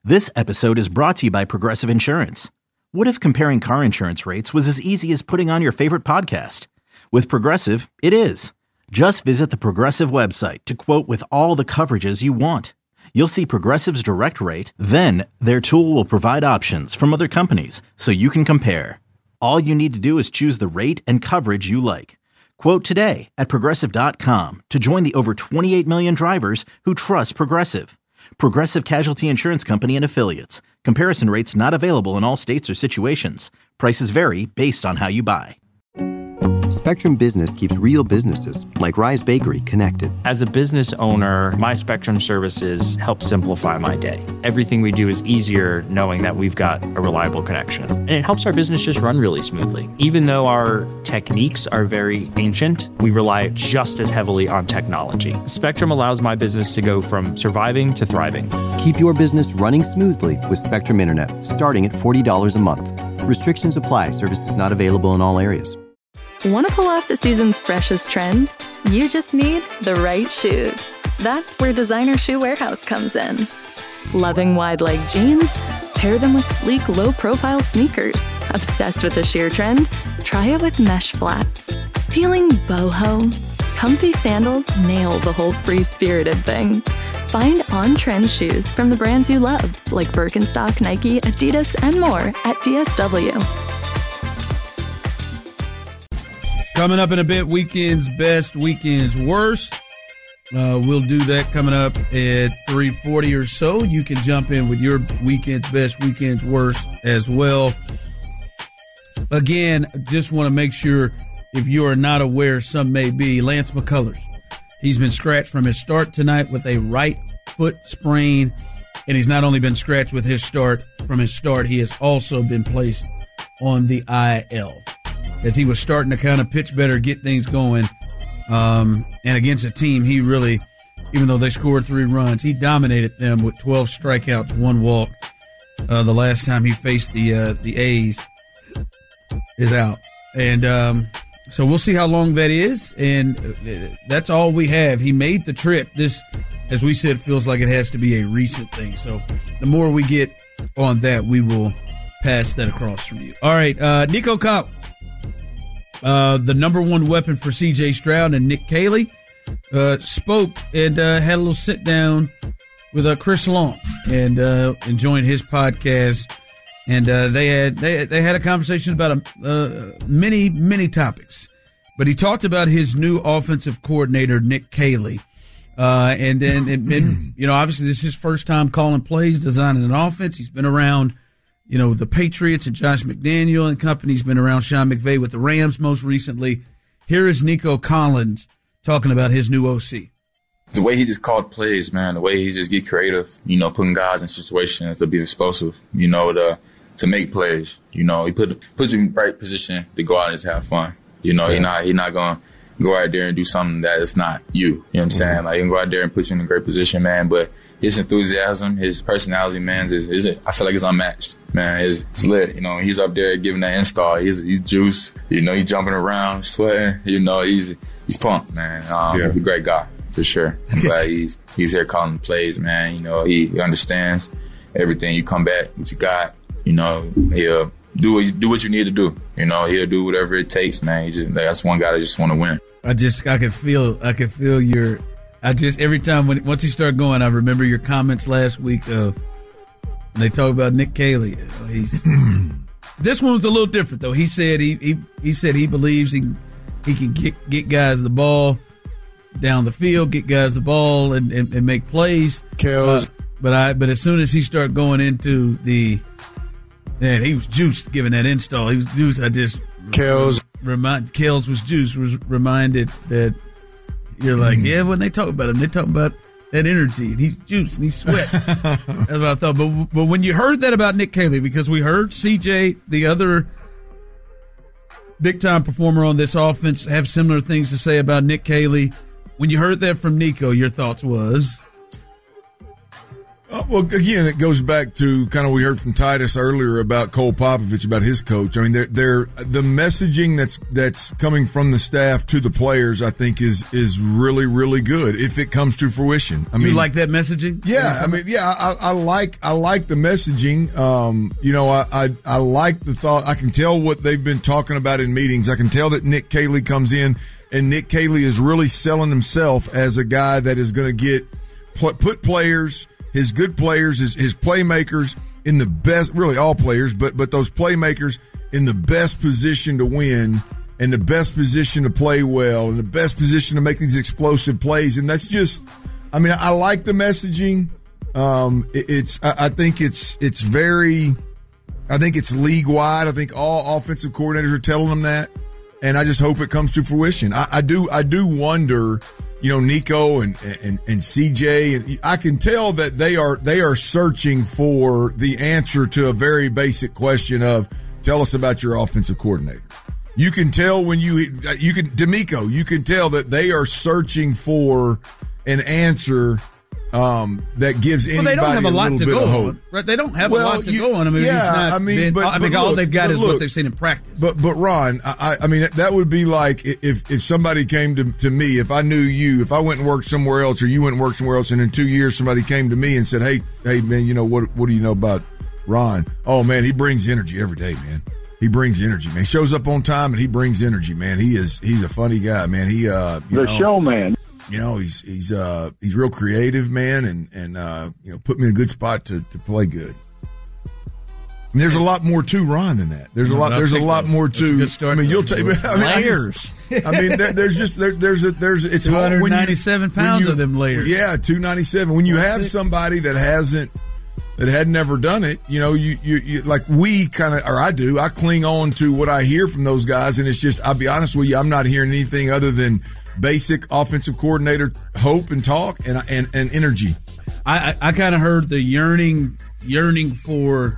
This episode is brought to you by Progressive Insurance. What if comparing car insurance rates was as easy as putting on your favorite podcast? With Progressive, it is. Just visit the Progressive website to quote with all the coverages you want. You'll see Progressive's direct rate, then their tool will provide options from other companies so you can compare. All you need to do is choose the rate and coverage you like. Quote today at Progressive.com to join the over 28 million drivers who trust Progressive. Progressive Casualty Insurance Company and Affiliates. Comparison rates not available in all states or situations. Prices vary based on how you buy. Spectrum Business keeps real businesses, like Rise Bakery, connected. As a business owner, my Spectrum services help simplify my day. Everything we do is easier knowing that we've got a reliable connection. And it helps our business just run really smoothly. Even though our techniques are very ancient, we rely just as heavily on technology. Spectrum allows my business to go from surviving to thriving. Keep your business running smoothly with Spectrum Internet, starting at $40 a month. Restrictions apply. Services not available in all areas. Want to pull off the season's freshest trends? You just need the right shoes. That's where Designer Shoe Warehouse comes in. Loving wide-leg jeans? Pair them with sleek, low-profile sneakers. Obsessed with the sheer trend? Try it with mesh flats. Feeling boho? Comfy sandals nail the whole free-spirited thing. Find on-trend shoes from the brands you love, like Birkenstock, Nike, Adidas, and more at DSW. Coming up in a bit, weekend's best, weekend's worst. We'll do that coming up at 3:40 or so. You can jump in with your weekend's best, weekend's worst as well. Again, just want to make sure, if you are not aware, some may be, Lance McCullers. He's been scratched from his start tonight with a right foot sprain, and he's not only been scratched with his start, he has also been placed on the IL. As he was starting to kind of pitch better, get things going. And against a team, he really, even though they scored 3 runs, he dominated them with 12 strikeouts, 1 walk. The last time he faced the A's is out. And so we'll see how long that is. And that's all we have. He made the trip. This, as we said, feels like it has to be a recent thing. So the more we get on that, we will pass that across from you. All right, Nico Collins. The number one weapon for C.J. Stroud and Nick Caley spoke and had a little sit down with Chris Long and joined his podcast. And they had a conversation about many topics. But he talked about his new offensive coordinator, Nick Caley. And then, you know, obviously this is his first time calling plays, designing an offense. He's been around, you know, the Patriots and Josh McDaniel and company. He's been around Sean McVay with the Rams most recently. Here is Nico Collins talking about his new OC. The way he just called plays, man, the way he just get creative, you know, putting guys in situations to be explosive, you know, to make plays. You know, he puts you in the right position to go out and just have fun. You know, yeah. He's not going to go out there and do something that is not you. You know what I'm saying? Like, he can go out there and put you in a great position, man, but his enthusiasm, his personality, man, I feel like it's unmatched. Man, it's lit. You know, he's up there giving that install. He's juice. You know, he's jumping around, sweating. You know, he's pumped, man. He's a great guy for sure. I'm glad he's here calling plays, man. You know, he understands everything. You come back, what you got. You know, he'll do what you need to do. You know, he'll do whatever it takes, man. That's one guy that just want to win. I could feel your. Every time once he started going, I remember your comments last week of. And they talk about Nick Caley. This one was a little different though. He said he said he believes he can get guys the ball down the field, get guys the ball and make plays. But as soon as he started going into he was juiced giving that install. He was juiced. Kels was juiced. Was reminded that you're like, yeah, when they talk about him, they talk about that energy, and he's juiced, and he's sweat. That's what I thought. But when you heard that about Nick Caley, because we heard CJ, the other big-time performer on this offense, have similar things to say about Nick Caley. When you heard that from Nico, your thoughts was? Well, again, it goes back to kind of we heard from Titus earlier about Cole Popovich, about his coach. I mean, they're the messaging that's coming from the staff to the players, I think, is really, really good if it comes to fruition. I mean, you like that messaging? Yeah, I mean, yeah, I like the messaging. I like the thought. I can tell what they've been talking about in meetings. I can tell that Nick Caley comes in, and Nick Caley is really selling himself as a guy that is going to put players. His good players, his playmakers in the best, really all players, but those playmakers in the best position to win and the best position to play well and the best position to make these explosive plays. And that's just, I mean, I like the messaging. I think it's league wide. I think all offensive coordinators are telling them that. And I just hope it comes to fruition. I do wonder, Nico and CJ, and I can tell that they are searching for the answer to a very basic question of, tell us about your offensive coordinator. You can tell D'Amico, you can tell that they are searching for an answer that gives anybody they don't have a lot little to bit go of hope. on, right? They don't have a lot to go on. I mean, all they've got is what they've seen in practice. But Ron, I mean, that would be like if somebody came to me, if I knew you, if I went and worked somewhere else, or you went and worked somewhere else, and in 2 years somebody came to me and said, "Hey, man, what do you know about Ron? Oh man, he brings energy every day, man. He brings energy, man. He shows up on time and he brings energy, man. He's a funny guy, man. Showman." He's real creative, man, and put me in a good spot to play good. I mean, there's a lot more to Ron than that. There's a lot more to. A good start. I mean, you'll take layers. I mean, there's it's 297 pounds of them layers. Yeah, 297. When you have somebody that had never done it, you like we kind of, or I do. I cling on to what I hear from those guys, and it's just, I'll be honest with you, I'm not hearing anything other than basic offensive coordinator hope and talk and energy. I kind of heard the yearning for,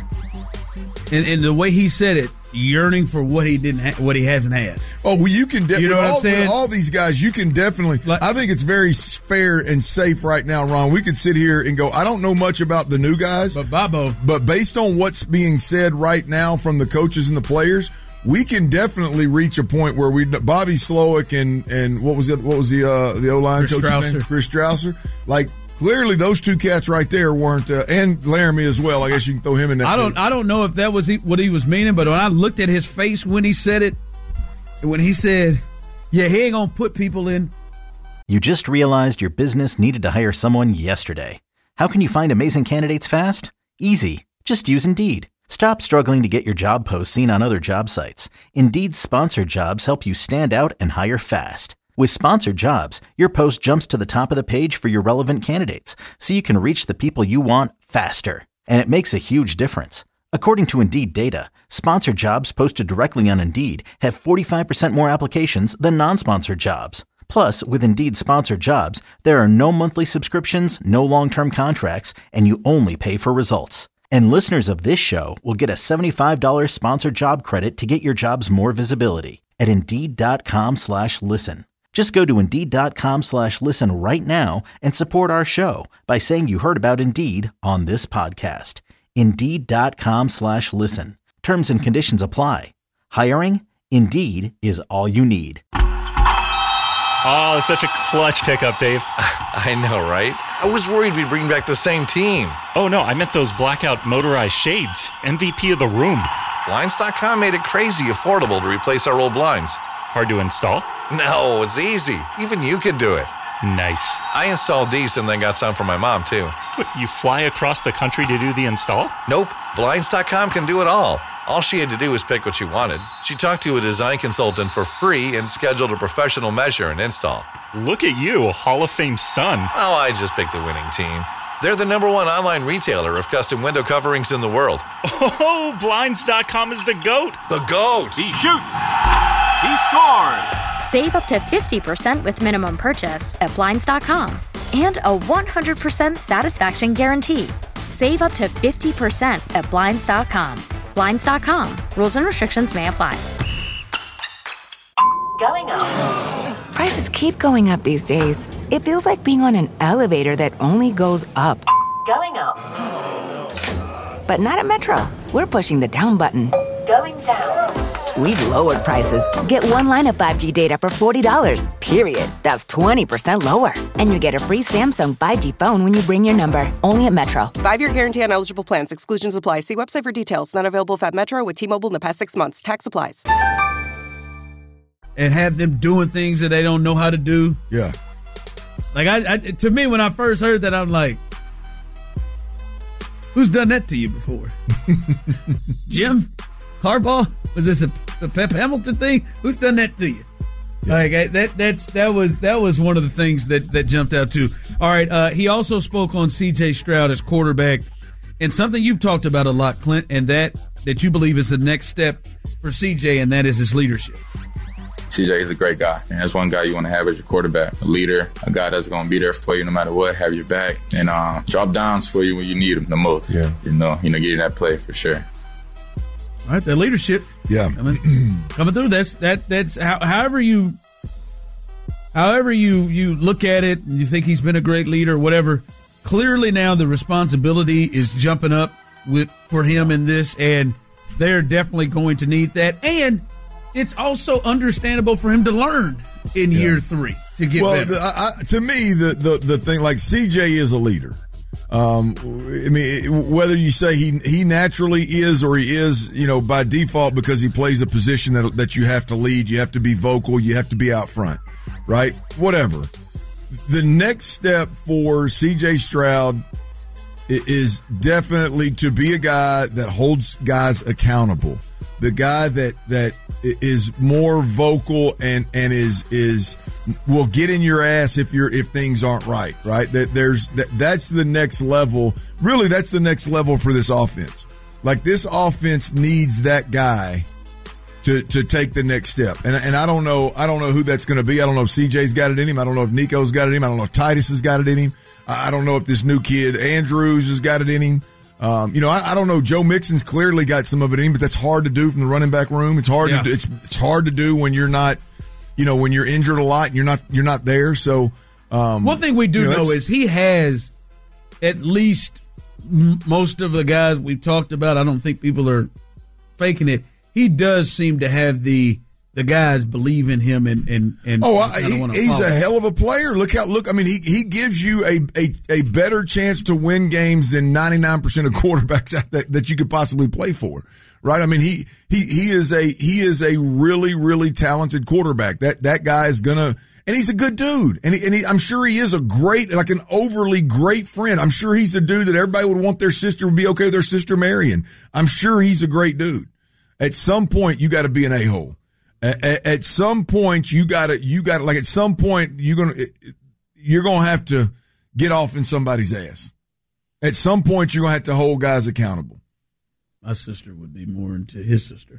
and the way he said it, yearning for what he what he hasn't had. Oh, well, you can definitely. You know what I'm saying? With all these guys, you can definitely. I think it's very fair and safe right now, Ron. We could sit here and go, I don't know much about the new guys, but based on what's being said right now from the coaches and the players, we can definitely reach a point where Bobby Slowick and what was the O-line coach's name? Chris Strausser. Like, clearly those two cats right there weren't, and Laramie as well. I guess you can throw him in that. I don't know if that was what he was meaning, but when I looked at his face when he said it, when he said, yeah, he ain't gonna put people in. You just realized your business needed to hire someone yesterday. How can you find amazing candidates fast? Easy. Just use Indeed. Stop struggling to get your job posts seen on other job sites. Indeed's sponsored jobs help you stand out and hire fast. With sponsored jobs, your post jumps to the top of the page for your relevant candidates, so you can reach the people you want faster. And it makes a huge difference. According to Indeed data, sponsored jobs posted directly on Indeed have 45% more applications than non-sponsored jobs. Plus, with Indeed sponsored jobs, there are no monthly subscriptions, no long-term contracts, and you only pay for results. And listeners of this show will get a $75 sponsored job credit to get your jobs more visibility at Indeed.com/listen. Just go to Indeed.com/listen right now and support our show by saying you heard about Indeed on this podcast. Indeed.com/listen. Terms and conditions apply. Hiring? Indeed is all you need. Oh, such a clutch pickup, Dave. I know, right? I was worried we'd bring back the same team. Oh, no, I meant those blackout motorized shades. MVP of the room. Blinds.com made it crazy affordable to replace our old blinds. Hard to install? No, it's easy. Even you could do it. Nice. I installed these and then got some for my mom, too. What, you fly across the country to do the install? Nope. Blinds.com can do it all. All she had to do was pick what she wanted. She talked to a design consultant for free and scheduled a professional measure and install. Look at you, Hall of Fame son. Oh, I just picked the winning team. They're the #1 online retailer of custom window coverings in the world. Oh, Blinds.com is the GOAT. The GOAT. He shoots. He scores. Save up to 50% with minimum purchase at Blinds.com. And a 100% satisfaction guarantee. Save up to 50% at Blinds.com. Blinds.com. Rules and restrictions may apply. Going up. Prices keep going up these days. It feels like being on an elevator that only goes up. Going up. But not at Metro. We're pushing the down button. Going down. We've lowered prices. Get one line of 5G data for $40, period. That's 20% lower. And you get a free Samsung 5G phone when you bring your number. Only at Metro. 5-year guarantee on eligible plans. Exclusions apply. See website for details. Not available at Metro with T-Mobile in the past 6 months. Tax applies. And have them doing things that they don't know how to do. Yeah. Like, to me, when I first heard that, I'm like, who's done that to you before? Jim? Harbaugh? Was this a Pep Hamilton thing? Who's done that to you? Like that was one of the things that jumped out too. All right, he also spoke on C.J. Stroud as quarterback, and something you've talked about a lot, Clint, and that you believe is the next step for C.J., and that is his leadership. CJ is a great guy, and that's one guy you want to have as your quarterback, a leader, a guy that's going to be there for you no matter what, have your back, and drop downs for you when you need him the most. Yeah, you know, get in that play for sure. All right, that leadership, yeah, coming through. That's however you look at it, and you think he's been a great leader, whatever. Clearly now the responsibility is jumping up for him in this, and they're definitely going to need that, and it's also understandable for him to learn in year 3 to get better. To me, the thing, like, CJ is a leader. I mean, whether you say he naturally is or he is, by default because he plays a position that you have to lead, you have to be vocal, you have to be out front, right? Whatever. The next step for CJ Stroud is definitely to be a guy that holds guys accountable. The guy that is more vocal and will get in your ass if things aren't right. That's the next level. Really, that's the next level for this offense. Like, this offense needs that guy to take the next step. And I don't know who that's going to be. I don't know if CJ's got it in him. I don't know if Nico's got it in him. I don't know if Titus has got it in him. I don't know if this new kid Andrews has got it in him. I don't know. Joe Mixon's clearly got some of it in, but that's hard to do from the running back room. It's hard to do. It's hard to do when you're not, when you're injured a lot and you're not there. So one thing we do know is he has at least most of the guys we've talked about. I don't think people are faking it. He does seem to have the guys believe in him and he's a hell of a player. I mean, he gives you a better chance to win games than 99% of quarterbacks that you could possibly play for. Right? I mean, he is a really, really talented quarterback. That guy is gonna, and he's a good dude. And I'm sure he is a great, like an overly great friend. I'm sure he's a dude that everybody would want their sister would be okay with their sister marrying. I'm sure he's a great dude. At some point, you got to be an a-hole. At some point, you got to like, at some point, you're going to have to get off in somebody's ass. At some point, you're going to have to hold guys accountable. My sister would be more into his sister.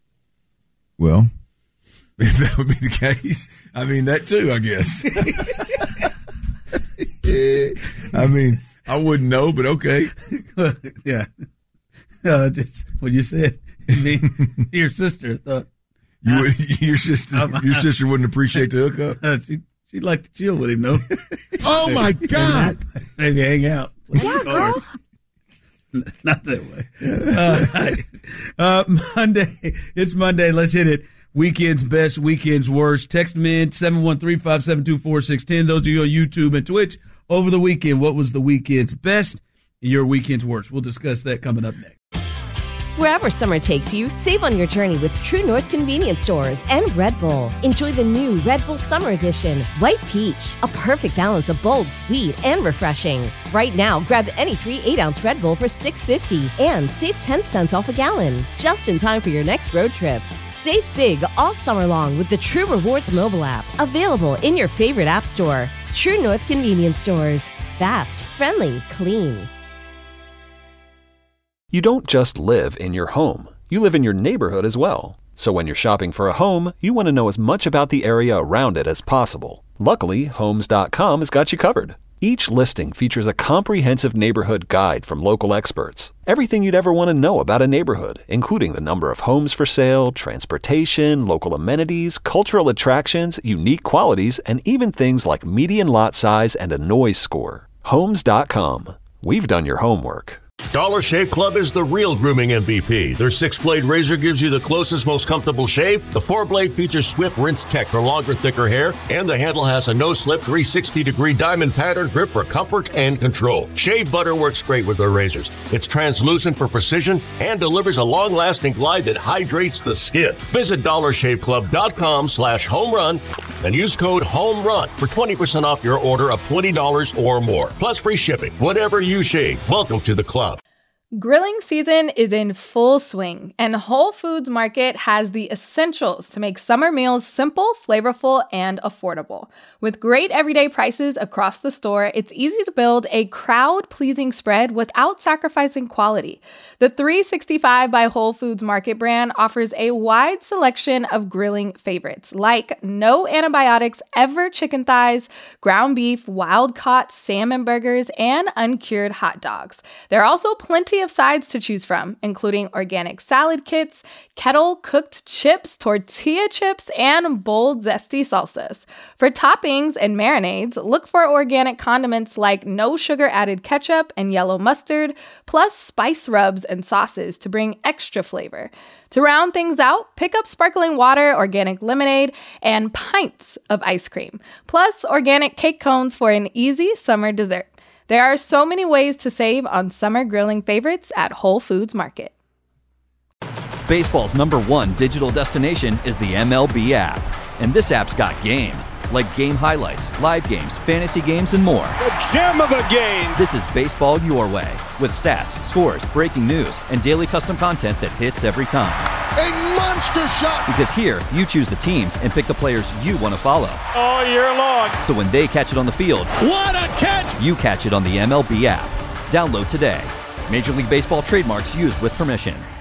Well, if that would be the case, I mean, that too, I guess. I mean, I wouldn't know, but okay. Yeah. Just what you said. Your sister thought. Your sister wouldn't appreciate the hookup? She'd like to chill with him, though. Oh, my God. Maybe hang out. Yeah, girl. Not that way. Monday. It's Monday. Let's hit it. Weekend's best, weekend's worst. Text them in, 713-572-4610. Those of you on YouTube and Twitch, over the weekend, what was the weekend's best and your weekend's worst? We'll discuss that coming up next. Wherever summer takes you, save on your journey with True North Convenience Stores and Red Bull. Enjoy the new Red Bull Summer Edition, White Peach, a perfect balance of bold, sweet, and refreshing. Right now, grab any 3 8-ounce Red Bull for $6.50 and save 10 cents off a gallon, just in time for your next road trip. Save big all summer long with the True Rewards mobile app, available in your favorite app store. True North Convenience Stores. Fast, friendly, clean. You don't just live in your home. You live in your neighborhood as well. So when you're shopping for a home, you want to know as much about the area around it as possible. Luckily, Homes.com has got you covered. Each listing features a comprehensive neighborhood guide from local experts. Everything you'd ever want to know about a neighborhood, including the number of homes for sale, transportation, local amenities, cultural attractions, unique qualities, and even things like median lot size and a noise score. Homes.com. we've done your homework. Dollar Shave Club is the real grooming MVP. Their 6-blade razor gives you the closest, most comfortable shave. The 4-blade features Swift Rinse Tech for longer, thicker hair, and the handle has a no-slip 360-degree diamond pattern grip for comfort and control. Shave butter works great with their razors. It's translucent for precision and delivers a long-lasting glide that hydrates the skin. Visit dollarshaveclub.com/homerun and use code HOMERUN for 20% off your order of $20 or more, plus free shipping. Whatever you shave, welcome to the club. Grilling season is in full swing, and Whole Foods Market has the essentials to make summer meals simple, flavorful, and affordable. With great everyday prices across the store, it's easy to build a crowd-pleasing spread without sacrificing quality. The 365 by Whole Foods Market brand offers a wide selection of grilling favorites, like no antibiotics ever chicken thighs, ground beef, wild-caught salmon burgers, and uncured hot dogs. There are also plenty of sides to choose from, including organic salad kits, kettle-cooked chips, tortilla chips, and bold, zesty salsas. For toppings and marinades, look for organic condiments like no sugar-added ketchup and yellow mustard, plus spice rubs and sauces to bring extra flavor. To round things out, pick up sparkling water, organic lemonade, and pints of ice cream, plus organic cake cones for an easy summer dessert. There are so many ways to save on summer grilling favorites at Whole Foods Market. Baseball's #1 digital destination is the MLB app. And this app's got game. Like game highlights, live games, fantasy games, and more. The gem of a game! This is baseball your way. With stats, scores, breaking news, and daily custom content that hits every time. A monster shot! Because here, you choose the teams and pick the players you want to follow. All year long. So when they catch it on the field, what a catch! You catch it on the MLB app. Download today. Major League Baseball trademarks used with permission.